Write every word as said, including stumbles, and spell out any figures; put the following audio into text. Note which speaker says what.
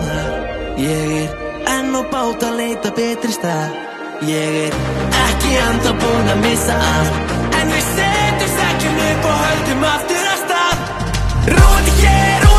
Speaker 1: sofna. Ég er enn á bát að leita betri stað. Ég er ekki enda búinn að missa allt, en við setjum seglin upp og höldum aftur af stað. Róandi hér